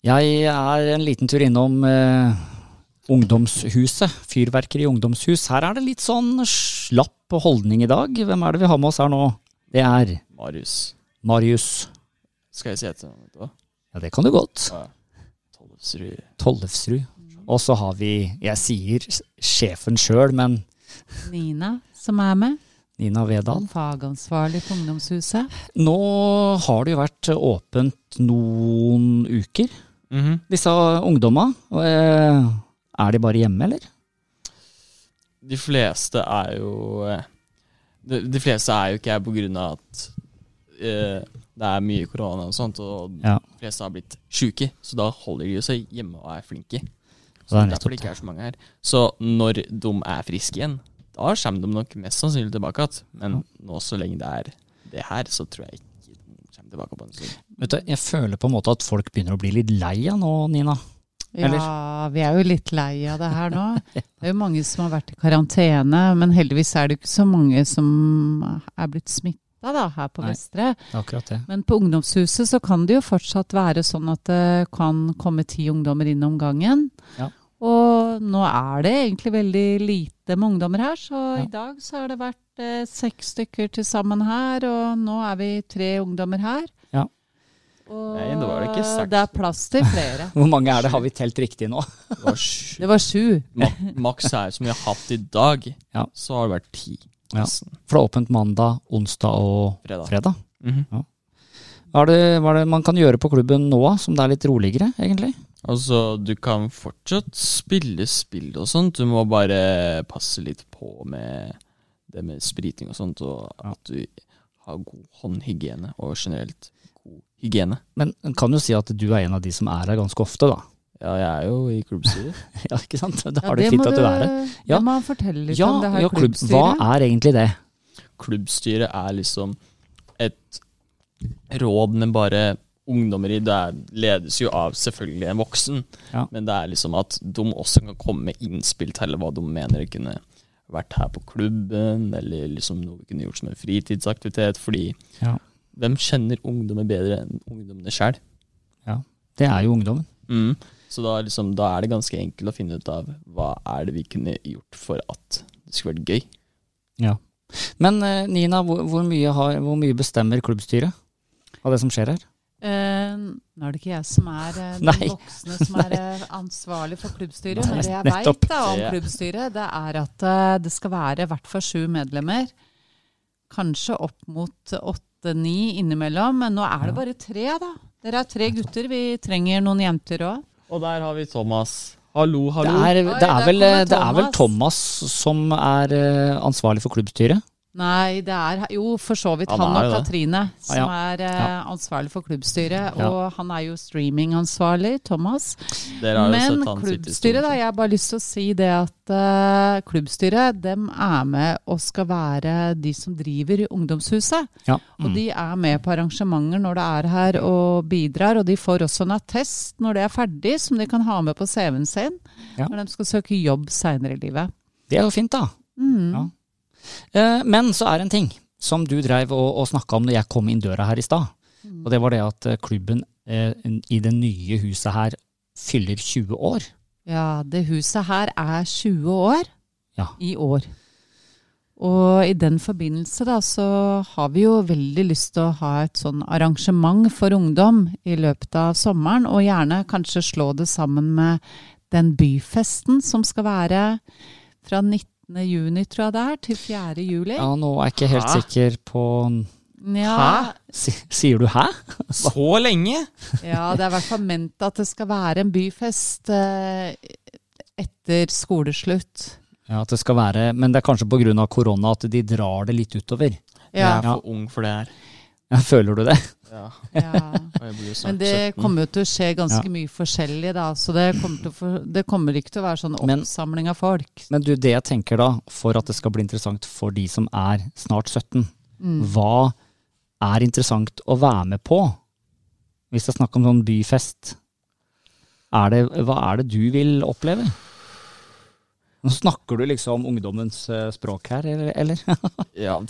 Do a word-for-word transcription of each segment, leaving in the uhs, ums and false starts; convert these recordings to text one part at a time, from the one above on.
Jeg er en liten tur innom eh, ungdomshuset, fyrverkeri ungdomshus. Her er det litt sånn slapp holdning i dag. Hvem er det vi har med oss her nå? Det er Marius. Marius. Skal jeg si etter noe, vet du hva? Ja, det kan du godt. Ja. Tollefsrud. Tollefsrud. Og så har vi, jeg sier sjefen selv, men Nina som er med. Nina Vedal. Fagansvarlig på ungdomshuset. Nå har det jo vært åpent noen uker. Mm-hmm. Disse ungdommer, er de bare hjemme, eller? De fleste er jo de, de fleste er jo ikke her på grunn av at eh, det er mye korona og sånt, og Ja. de fleste har blitt syke, så da holder de jo seg hjemme og er flinke. Så det er derfor nettopp det ikke er så mange her. Så når de er friske igjen, da kommer de nok mest sannsynlig tilbake igjen. Men nå så lenge det er det her, så tror jeg ikke de kommer tilbake på en stund. Vet du, jeg føler på en måte at folk begynner å bli litt lei av nå, Nina. Eller? Ja, vi er jo litt lei av det her nå. Det er jo mange som har vært i karantene, men heldigvis er det ikke så mange som er blitt smittet da, her på Nei. Vestre. Akkurat det. Men på ungdomshuset så kan det jo fortsatt være sånn at det kan komme ti ungdommer inn om gangen. Ja. Og nå er det egentlig veldig lite med ungdommer her, så Ja. i dag så har det vært eh, seks stykker til sammen her, og nå er vi tre ungdommer her. Ja. Og Nei, det var ikke seks. det er plass til flere. Hvor mange er det? Har vi telt riktig nå? Det var sju. Det var sju. Ma- Maks her som vi har hatt i dag, Ja. så har det vært ti. Ja. nesten. For det er åpent mandag, onsdag og Fredag. fredag. Mhm. Hva er, det, hva er det man kan gjøre på klubben nå, som det er litt roligere, egentlig? Altså, du kan fortsatt spille spill og sånt. Du må bare passe litt på med det med spriting og sånt, og at du har god håndhygiene, og generelt god hygiene. Men en kan jo si at du er en av de som er her ganske ofte, da. Ja, jeg er jo i klubbstyret. Ja, ikke sant? Da Ja, har det det fint må at du er her. Ja. Det må han fortelle litt Ja, om det her ja klubb, klubbstyret. hva er egentlig det? Klubbstyret er liksom et råd med bare ungdommer i. Det er, ledes jo av selvfølgelig en voksen, Ja. men det er liksom at de også kan komme med innspill til hva de mener kunne vært her på klubben, eller liksom noe vi kunne gjort som en fritidsaktivitet, fordi Ja. hvem kjenner ungdommer bedre enn ungdommene selv? Ja, det er jo ungdommen. Mm. Så da, liksom, da er det ganske enkelt å finne ut av hva er det vi kunne gjort for at det skulle vært gøy. Ja. Men eh, Nina, hvor, hvor, mye har, hvor mye bestemmer klubbstyret av det som skjer her? Eh, nå er det ikke jeg som er eh, den Nei. voksne som er eh, ansvarlig for klubbstyret, Nei, men det jeg nettopp. vet da om Det- klubbstyret, det er at eh, det skal være i hvert fall sju medlemmer, kanskje opp mot åtte-ni innimellom, men nå er det bare tre da. Dere er tre gutter, vi trenger noen jenter også. Og der har vi Thomas. Hallo, Det hallo. er, Oi, det der er, vel, kommer det er vel Thomas. Thomas som er eh, ansvarlig for klubbstyret? Nei, det er jo for så vidt Han han, er og jo det. Katrine som Ja, er eh, ja. ansvarlig for klubbstyret, Ja. og han er jo streamingansvarlig, Thomas. Dere har jo Men sett han sitte i klubbstyret, da, stolen. jeg har bare lyst til å si det at uh, klubbstyret, dem er med og skal være de som driver ungdomshuset. Ja. Og Mm. de er med på arrangementer når det er her og bidrar, og de får også en attest når det er ferdig, som de kan ha med på C V-en sin, Ja. når de skal søke jobb senere i livet. Det er jo fint, da. Mm. Ja. Eh, men så er det en ting som du drev og, og snakket om når jeg kom inn døra her i stad. Og det var det at eh, klubben eh, i det nye huset her fyller tjue år. Ja, det huset her er tjue år Ja. i år. Og i den forbindelse da, så har vi jo veldig lyst til å ha et sånn arrangement for ungdom i løpet av sommeren, og gjerne kanskje slå det sammen med den byfesten som skal være fra nittende juni, tror jeg det er, til fjerde juli. Ja, nå er jeg ikke helt Hæ? sikker på Ja, si, Sier du hæ? Så lenge? ja, det er i hvert fall ment at det skal være en byfest eh, etter skoleslutt. Ja, at det skal være, men det er kanskje på grunn av korona at de drar det litt utover. Jeg Ja, er for ung for det her. Ja, føler du det? Ja. ja. Og jeg blir jo snart Men det sytten. kommer jo til å skje ganske Ja. mye forskjellig da, så det kommer, til å for, det kommer ikke til å være sånn Men- oppsamling av folk. Men du, det jeg tenker da, for at det skal bli interessant for de som er snart sytten, Mm. hva er interessant å være med på? Hvis det er snakk om sånn byfest, er det, hva er det du vil oppleve? Nå snakker du liksom ungdommens eh, språk her, eller? eller? Ja,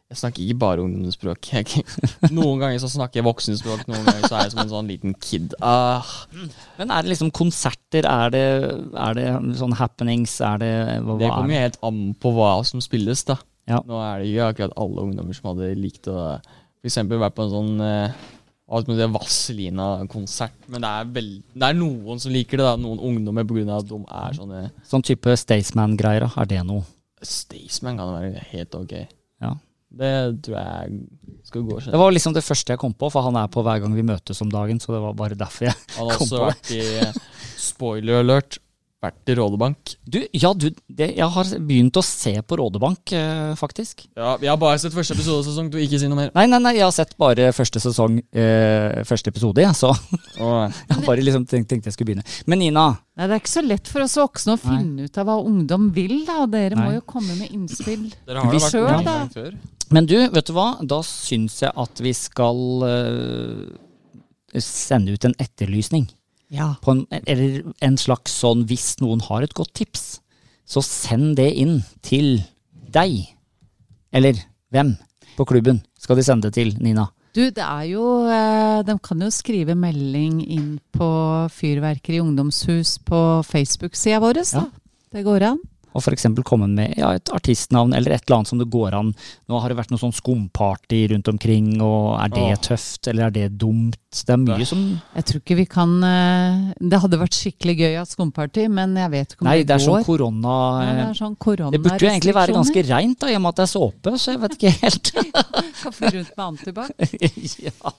Jeg snakker ikke bare ungdomsspråk. Jeg, noen ganger så snakker jeg voksenspråk, noen ganger så er jeg som en sånn liten kid. Ah. Men er det liksom konserter, er det, er det sånn happenings, er det hva, Det hva kommer jo helt an på hva som spilles, da. Ja. Nå er det ikke akkurat alle ungdommer som hadde likt å for eksempel være på en sånn eh, Vazelina-konsert, men det er, vel, det er noen som liker det, da. Noen ungdommer på grunn av at de er sånne Sånn type Staysman-greier, da. Er det noe? Staysman kan være helt ok. Ja. Det tror jeg skal gå. Det var liksom det første jeg kom på, for han er på hver gang vi møtes om dagen, så det var bare derfor jeg Han har kom også på det. vært i spoiler alert, vært i Rådebank. Du, ja, du, det, jeg har begynt å se på Rådebank, eh, faktisk. Ja, jeg har bare sett første episode sesong, du ikke si noe mer. Nei, nei, nei, jeg har sett bare første sesong, eh, første episode, ja, så Åh. jeg har bare liksom tenkt, tenkte jeg skulle begynne. Men Nina, Nei, det er ikke så lett for oss voksne å finne ut av hva ungdom vil, da. Og dere må Nei. jo komme med innspill. Dere har Vi jo vært selv, ungdom da. gang før. men du, vet du hva? Da syns jeg at vi skal eh, sende ut en etterlysning. Ja. På en, eller en slags sånn, hvis noen har et godt tips, så send det inn til deg. Eller hvem på klubben skal de sende det til, Nina? Du, det er jo eh, De kan jo skrive melding inn på Fyrverkeri ungdomshus på Facebook-sida vår, da. Det går an. Og for eksempel komme med ja, et artistnavn eller et eller annet som det går an. Nå har det vært noe sånn skumparty rundt omkring, og er det Åh. tøft, eller er det dumt? Det er mye som Jeg tror ikke vi kan eh, Det hadde vært skikkelig gøy av skumparty, men jeg vet ikke om Nei, det det er sånn går. korona... Nei, det er sånn Det burde jo egentlig være ganske reint, da, i og med at det er såpe, så jeg vet ikke helt. Kan fly rundt med antibac. ja.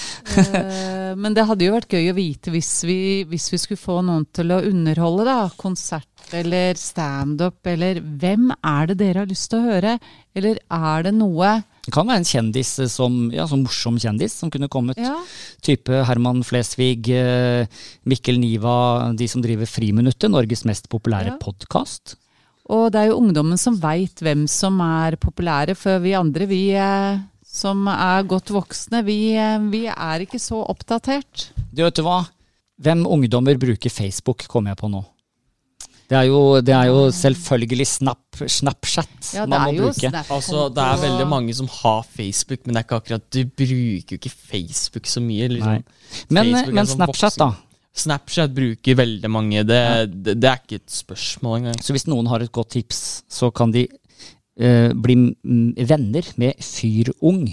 Eh, men det hadde jo vært gøy å vite hvis vi, hvis vi skulle få noen til å underholde, da. Konsert eller stand-up, eller hvem er det dere har lyst til å høre? Eller er det noe Det kan være en kjendis som, ja, sånn morsom kjendis som kunne kommet. Ja, Type Herman Flesvig, eh, Mikkel Niva, de som driver Friminuttet, Norges mest populære Ja. podcast. og det er jo ungdommen som vet hvem som er populære, for vi andre, vi eh, som er godt voksne, vi, eh, vi er ikke så oppdatert. Du vet du hva? Hvem ungdommer bruker Facebook, kommer jeg på nå. Det er jo, det er jo selvfølgelig Snap, Snapchat Ja, det man er må jo bruke. Snap Altså, det er og- veldig mange som har Facebook, men det er ikke akkurat, du bruker jo ikke Facebook så mye. Liksom. Nei. Men, Facebook er men sånn Snapchat, da. voksen- Snapchat bruker veldig mange, det, det, det er ikke et spørsmål engang. Så hvis noen har et godt tips, så kan de eh, bli mm, venner med Fyrung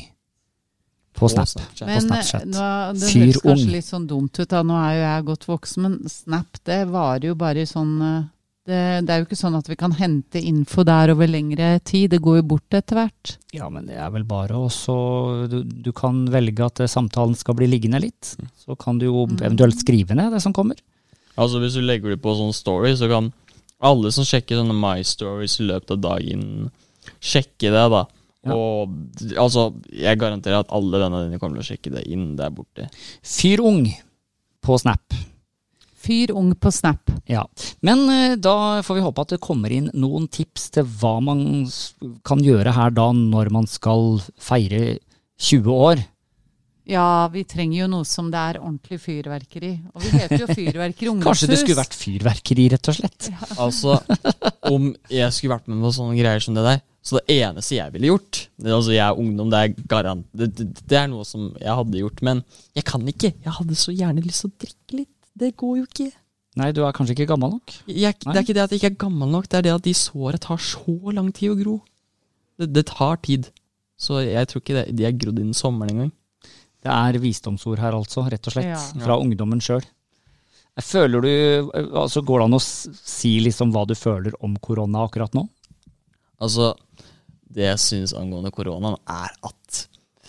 på Snap. Snapchat. Men på Snapchat. eh, nå, det Fyr høres kanskje ung. litt sånn dumt ut, da. Nå er jo jeg godt voksen, men Snap, det varer jo bare i sånn eh, det, det er jo ikke sånn at vi kan hente info der over lengre tid. Det går jo bort etter hvert. Ja, men det er vel bare også du, du kan velge at eh, samtalen skal bli liggende litt. Så kan du jo eventuelt skrive ned det som kommer. Altså, hvis du legger det på sånn story, så kan alle som sjekker sånne My Stories i løpet av dagen, sjekke det, da. Ja. Og altså, jeg garanterer at alle vennene dine kommer til å sjekke det inn der borte. Fyrung på Snap. Fyr ung på Snap. Ja, men eh, da får vi håpe at det kommer inn noen tips til hva man s- kan gjøre her da når man skal feire tjue år. Ja, vi trenger jo noe som det er ordentlig fyrverkeri. Og vi heter jo Fyrverkeri ungdomshus. Kanskje det skulle vært fyrverkeri, rett og slett. Altså, om jeg skulle vært med på sånne greier som det der, så det eneste jeg ville gjort, det, altså jeg er ungdom, det er garant, det, det, det er noe som jeg hadde gjort, men jeg kan ikke. Jeg hadde så gjerne lyst til å drikke litt. Det går jo ikke. Nei, du er kanskje ikke gammel nok. Jeg, det Nei. er ikke det at jeg ikke er gammel nok, det er det at de sårene tar så lang tid å gro. Det, det tar tid. Så jeg tror ikke det, de er grodd innen sommeren engang. Det er visdomsord her altså, rett og slett, Ja. fra ungdommen selv. Jeg føler du, altså går det an å s- si liksom hva du føler om korona akkurat nå? Altså, det jeg synes angående koronaen er at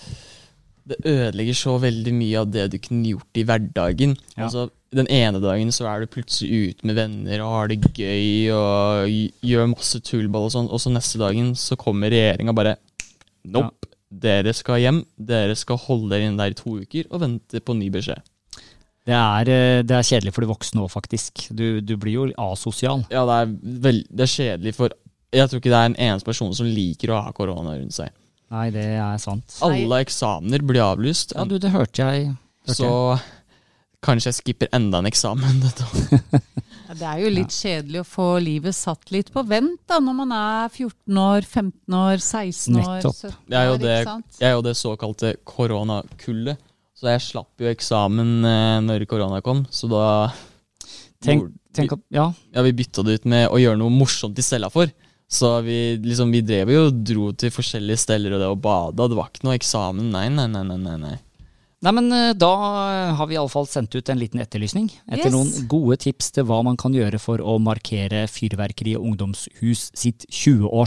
det ødelegger så veldig mye av det du kunne gjort i hverdagen. Ja. Altså, den ene dagen så er du plutselig ute med venner og har det gøy og gj- gjør masse tullball og sånn, og så neste dagen så kommer regjeringen bare nope, dere skal hjem, dere skal holde dere inne der i to uker og vente på ny beskjed. Det er, eh, det er kjedelig for de voksne også, faktisk. Du, du blir jo asosial. Ja, det er, vel, det er kjedelig for jeg tror ikke det er en eneste person som liker å ha korona rundt seg. Nei, det er sant. Nei. Alle eksamener blir avlyst. Ja, du, det hørte jeg. Hørte Så kanskje jeg skipper enda en eksamen dette. Ja, det er jo litt kjedelig å få livet satt litt på vent da, når man er fjorten år, femten år, seksten år, Nettopp. sytten år, Jeg er jo det, ikke sant? jeg er jo det såkalte koronakullet, så jeg slapp jo eksamen eh, når korona kom, så da Tenk, hvor- tenk at, ja, Ja, vi bytta det ut med å gjøre noe morsomt i stedet for. Så vi, liksom, vi drev jo og dro til forskjellige steder og det og bada. Det var ikke noe eksamen. Nei, nei, nei, nei, nei, nei. Nei, men eh, da har vi i alle fall sendt ut en liten etterlysning etter Yes. noen gode tips til hva man kan gjøre for å markere Fyrverkeri og ungdomshus sitt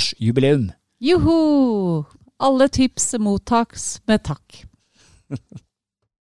tjue-årsjubileum. Juhu! Alle tips mottaks med takk.